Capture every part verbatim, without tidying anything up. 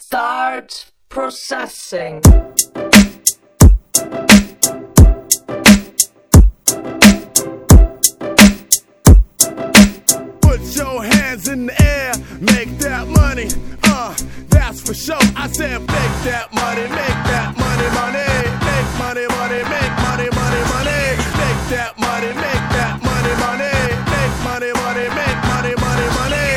Start processing. Put your hands in the air, make that money, uh, that's for sure. I said make that money, make that money, money, make money, money, make money, money, money, make that money, make that money, money, make money, money, make money, money, money.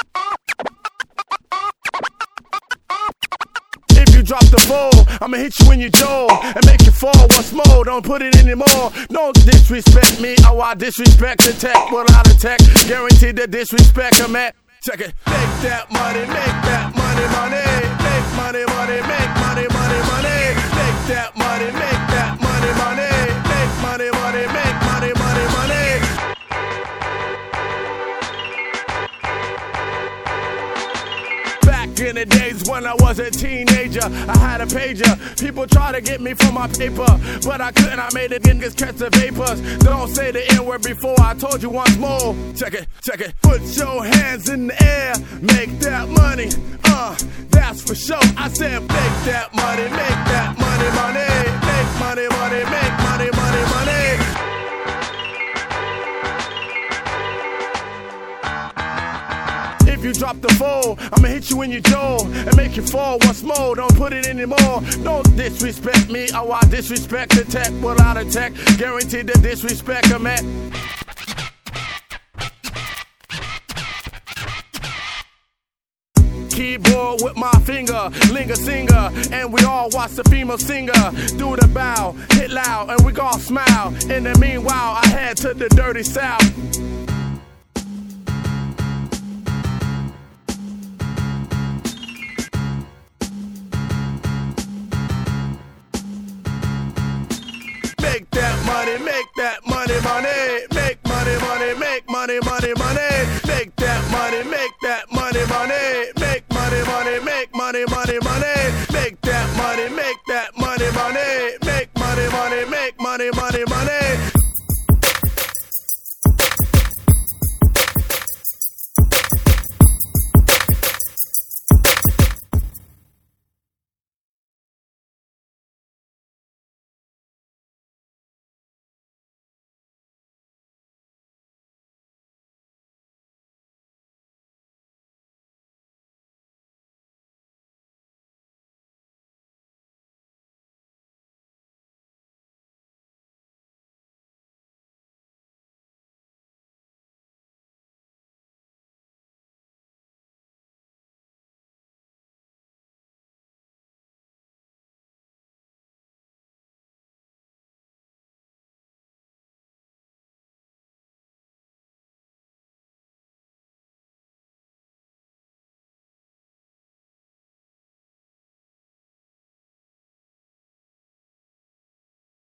If you drop the ball, I'ma hit you in your jaw and make you fall once more. Don't put it anymore. Don't disrespect me. Oh, I disrespect the tech without a tech. Guaranteed the disrespect I'm at. Check it. Make that money, make that money, money. Make money, money, make money, money, money. Make that money, make that money, money. Make money, money, make money, money, money. Back in the days when I was a teenager, I had a pager. People try to get me for my paper, but I couldn't. I made it niggas catch the vapors. Don't say the N word before I told you once more. Check it, check it. Put your hands in the air, make that money. Uh, that's for sure. I said make that money, make that money, money, make money, money, make money, money, money. If you drop the ball, I'ma hit you in your jaw and make you fall once more. Don't put it anymore. Don't disrespect me. Oh, I disrespect the tech without a tech. Guaranteed the disrespect I'm at. Keyboard with my finger, linger singer, and we all watch the female singer do the bow, hit loud, and we all smile. In the meanwhile, I head to the dirty south. Make that money, make that money, money. Make money, money, make money, money, money. Make that money, make that money, money. Make money, money, make money, money, money.